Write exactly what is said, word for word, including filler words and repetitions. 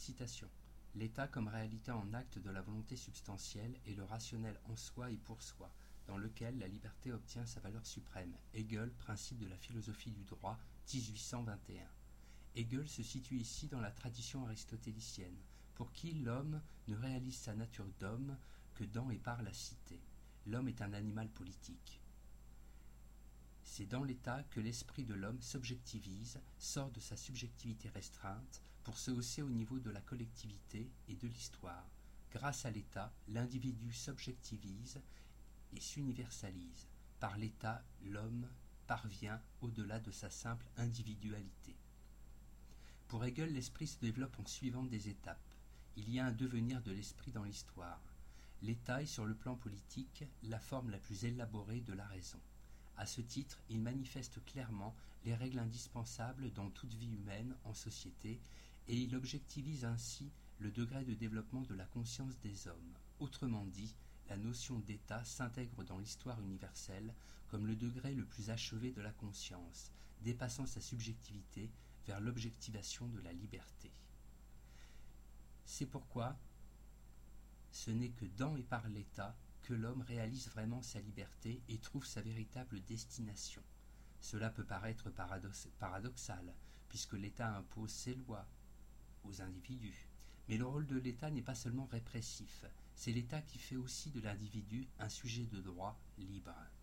Citation. L'État comme réalité en acte de la volonté substantielle est le rationnel en soi et pour soi, dans lequel la liberté obtient sa valeur suprême. Hegel, Principe de la philosophie du droit, dix-huit cent vingt et un. Hegel se situe ici dans la tradition aristotélicienne, pour qui l'homme ne réalise sa nature d'homme que dans et par la cité. L'homme est un animal politique. C'est dans l'État que l'esprit de l'homme s'objectivise, sort de sa subjectivité restreinte, pour se hausser au niveau de la collectivité et de l'histoire. Grâce à l'État, l'individu s'objectivise et s'universalise. Par l'État, l'homme parvient au-delà de sa simple individualité. Pour Hegel, l'esprit se développe en suivant des étapes. Il y a un devenir de l'esprit dans l'histoire. L'État est sur le plan politique la forme la plus élaborée de la raison. À ce titre, il manifeste clairement les règles indispensables dans toute vie humaine en société et il objectivise ainsi le degré de développement de la conscience des hommes. Autrement dit, la notion d'État s'intègre dans l'histoire universelle comme le degré le plus achevé de la conscience, dépassant sa subjectivité vers l'objectivation de la liberté. C'est pourquoi ce n'est que dans et par l'État que l'homme réalise vraiment sa liberté et trouve sa véritable destination. Cela peut paraître paradox- paradoxal, puisque l'État impose ses lois aux individus. Mais le rôle de l'État n'est pas seulement répressif, c'est l'État qui fait aussi de l'individu un sujet de droit libre.